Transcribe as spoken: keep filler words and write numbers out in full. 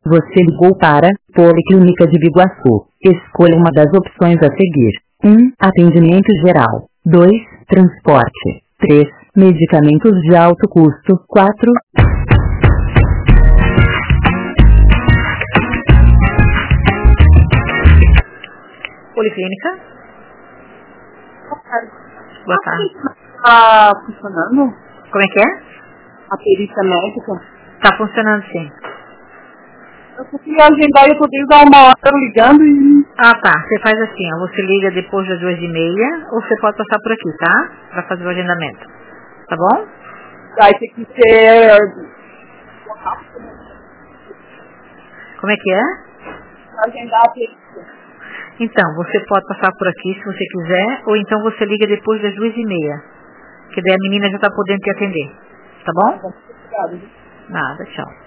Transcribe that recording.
Você ligou para Policlínica de Biguaçu. Escolha uma das opções a seguir. um. Atendimento geral. dois. Transporte. três. Medicamentos de alto custo. quatro. Policlínica. Boa tarde. Tá funcionando? Como é que é? A perícia médica? Tá funcionando sim. Eu queria agendar e eu poderia dar uma hora ligando e... Ah, tá. Você faz assim, ó. Você liga depois das duas e meia, ou você pode passar por aqui, tá? Pra fazer o agendamento. Tá bom? Vai ter que ser... Como é que é? Agendar a perícia. Então, você pode passar por aqui se você quiser, ou então você liga depois das duas e meia. Que daí a menina já tá podendo te atender. Tá bom? Obrigada. Nada, tchau.